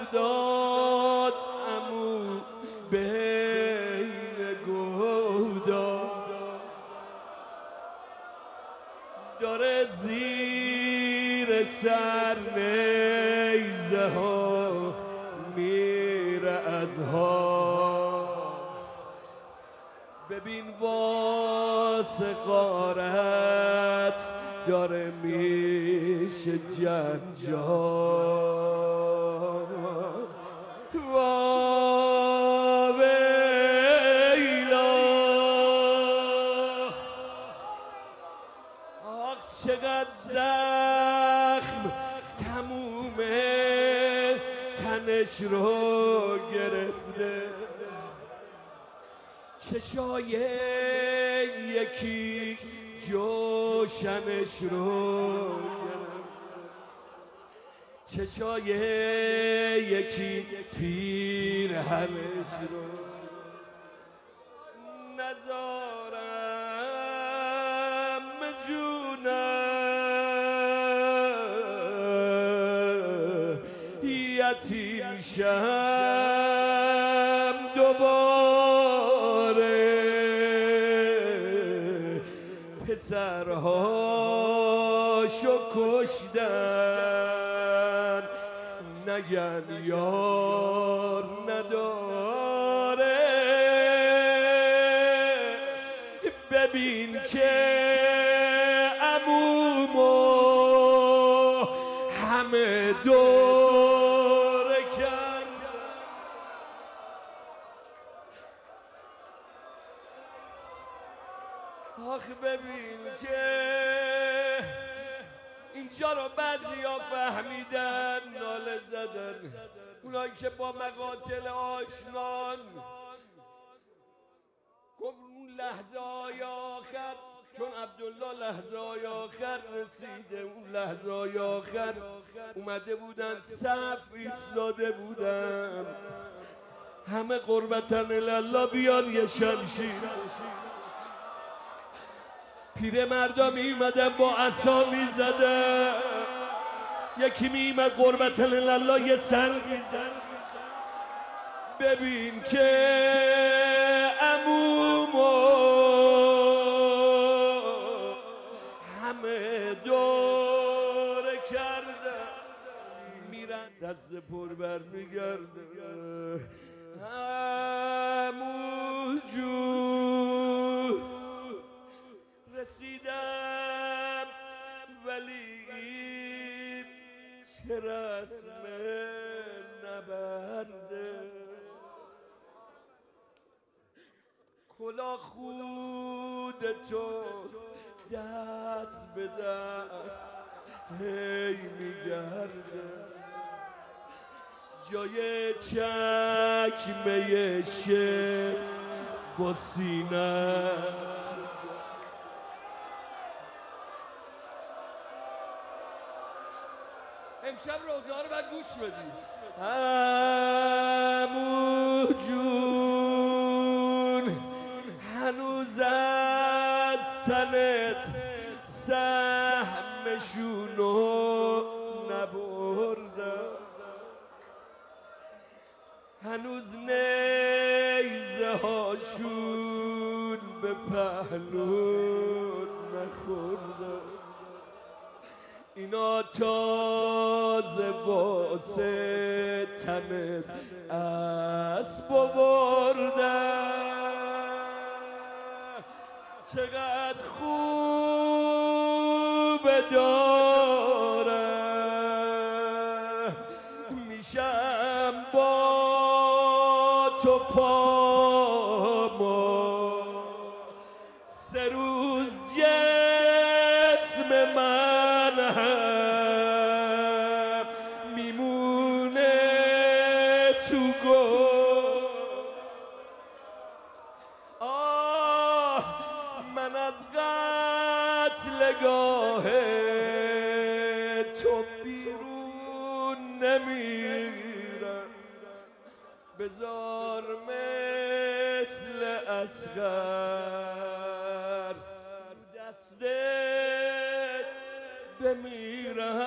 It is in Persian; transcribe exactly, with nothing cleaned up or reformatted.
داد عمو بین گودا داره زیر سر نیزه ها میره از ها. ببین واسه غارت داره میشه جنجال. وا ویلا آخ چقدر زخم تموم تنش رو گرفته. چشای یکی جوشنش رو گرفته. چشای یکی پیرهنش رو نزارم جونم یتیم شم دوباره. پسرهاشو کشتن نگن یار نداره. ببین که عمومو همه دوره کرد. آخ ببین که اینجا رو بعضیا فهمیدن ناله زدن. اونایی که با مقاتل آشنان گفت اون لحظه های آخر، چون عبدالله لحظه های آخر رسیده، اون لحظه های آخر اومده بودن صف ایستاده بودن همه قربتن الله بیان یه شمشیر. پیره مردا می اومدن با عصا می زدن. یکی می اومد قربتن الله یه سنگ می زد. ببین که عمومو همه دوره کردن میرن دست پر بر میگردن. عمو جون رسیدم ولی این چه رسم نبرده. کلا خود تو دست به دست هی میگرده. جای چکمه شب با سینه امشب روزه ها رو باید گوش بدی. عمو جون هنوز از تنت سهمشونو نبردم. هنوز نیزه هاشون به پهلون نخوردم. اینا تازه واسه تنت اسب آوردن. چقدر خوب داره میشم با تو پاما سه روز جسم من هم میمونه تو گل. آه من از قتلگاه تو بیرون نمیرم. بذار مثل اصغر دستت بمیرم.